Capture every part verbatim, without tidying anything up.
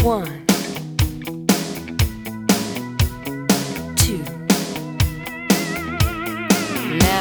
One, two. Now,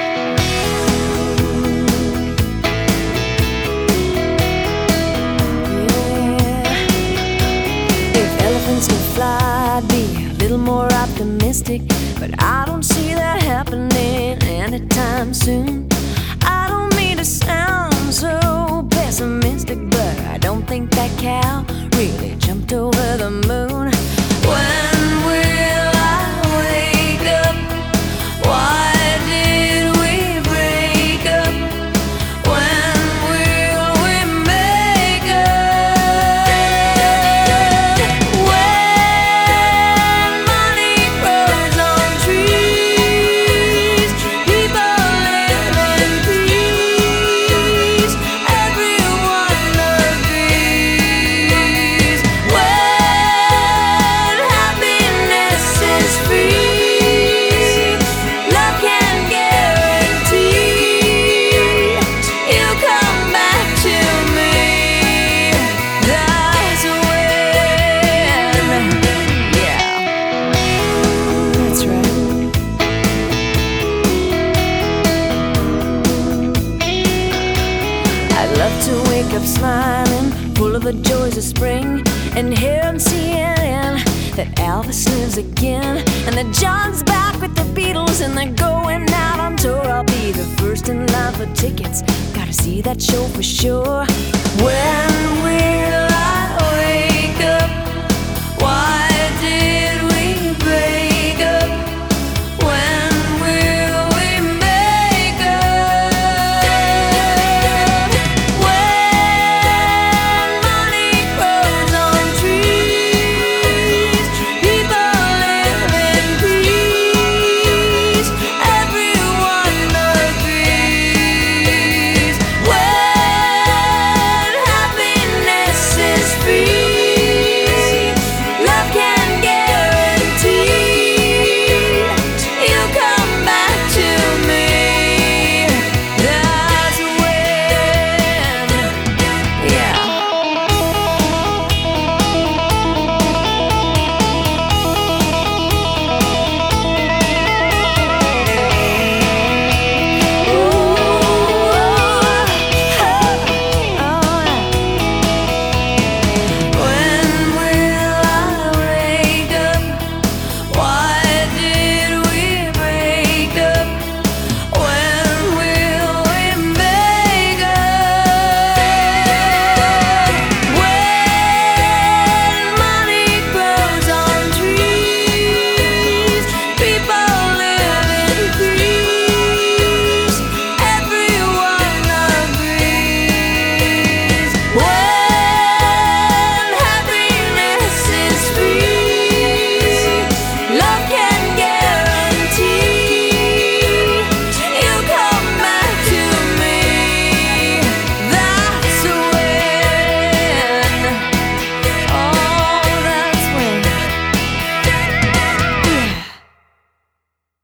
yeah. If elephants could fly, I'd be a little more optimistic, but I don't see that happening anytime soon. I don't mean to sound so pessimistic, but I don't think that cow really jumped over the moon. When will I wake up? Why did we break up? When will we make up? When money grows on trees, people live in peace, everyone agrees. When happiness is free, love can guarantee you'll come back to me. That's when, yeah, that's right. I'd love to wake up smiling, full of the joys of spring, and hear on C N N that Elvis lives again, and that John's back with the Beatles, and they're going out on tour. I'll be the first in line for tickets. Gotta see that show for sure. When